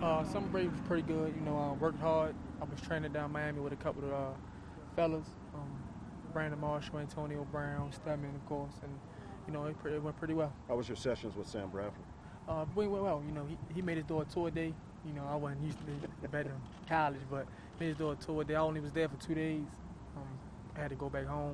Summer break was pretty good. You know, worked hard. I was training down Miami with a couple of fellas, Brandon Marshall, Antonio Brown, Stedman, of course, and you know, it went pretty well. How was your sessions with Sam Bradford? Went well. You know, he made us do a tour day. You know, I wasn't used to better in college, but made us do a tour day. I only was there for 2 days. I had to go back home.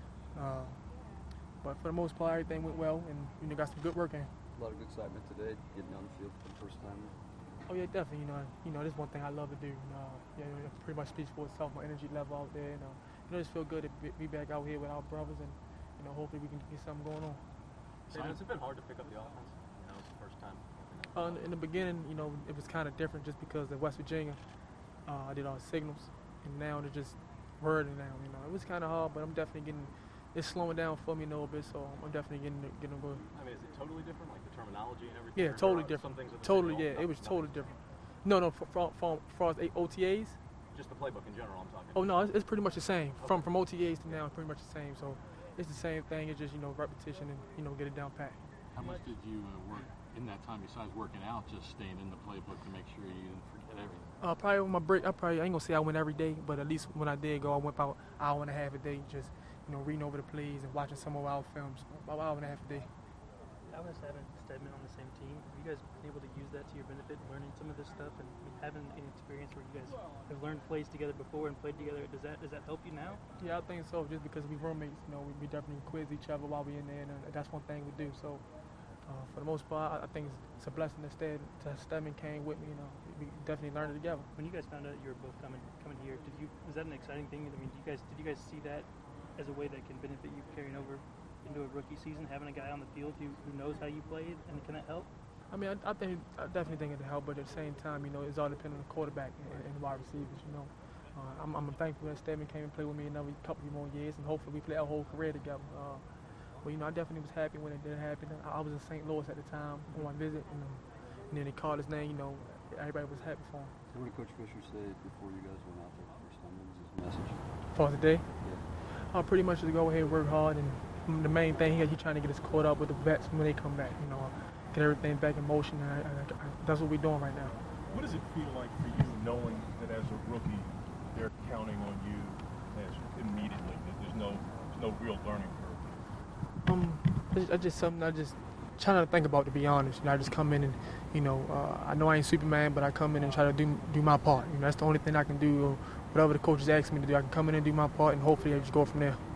But for the most part, everything went well, and you know, got some good work in. A lot of good excitement today, getting on the field for the first time. Oh yeah, definitely. You know, this is one thing I love to do. Yeah, it pretty much speaks for itself. My energy level out there. You know, just feel good to be back out here with our brothers, and you know, hopefully we can get something going on. Has it been hard to pick up the offense? You know, it's the first time. In the beginning, you know, it was kind of different just because in West Virginia, I did all the signals, and now they're just wording now. You know, it was kind of hard, but I'm definitely getting. It's slowing down for me a little bit, so I'm definitely getting good. I mean, is it totally different, like the terminology and everything? Yeah, totally different. Totally, yeah, it was totally different. No, from far as OTAs. Just the playbook in general, I'm talking. Oh no, it's pretty much the same. Okay. From OTAs to now, it's pretty much the same. So it's the same thing. It's just repetition and get it down pat. How much did you work in that time besides working out, just staying in the playbook to make sure you didn't forget everything? Probably on my break. I ain't gonna say I went every day, but at least when I did go, I went about an hour and a half a day, just reading over the plays and watching some of our films. About an hour and a half a day. How has having Stedman on the same team, have you guys been able to use that to your benefit, learning some of this stuff, and having an experience where you guys have learned plays together before and played together? Does that help you now? Yeah, I think so. Just because we roommates, we definitely quiz each other while we're in there, and that's one thing we do. So for the most part, I think it's a blessing that Stedman came with me. We definitely learned it together. When you guys found out you were both coming here, was that an exciting thing? I mean, did you guys see that as a way that can benefit you carrying over into a rookie season, having a guy on the field who knows how you played, and can that help? I mean, I definitely think it'll help, but at the same time, it's all dependent on the quarterback and wide receivers. I'm thankful that Stedman came and played with me another couple more years, and hopefully we play our whole career together. But I definitely was happy when it did happen. I was in St. Louis at the time on my visit, and then they called his name. Everybody was happy for him. So what did Coach Fisher say before you guys went out there the first time? What was his message? For today? Yeah. Pretty much to go ahead and work hard, and the main thing he's trying to get us caught up with the vets when they come back. Get everything back in motion, and that's what we're doing right now. What does it feel like for you knowing that as a rookie they're counting on you as immediately? That there's no real learning curve? It's just something I just trying to think about, to be honest. I just come in and I know I ain't Superman, but I come in and try to do my part. That's the only thing I can do. Or whatever the coaches ask me to do, I can come in and do my part, and hopefully I just go from there.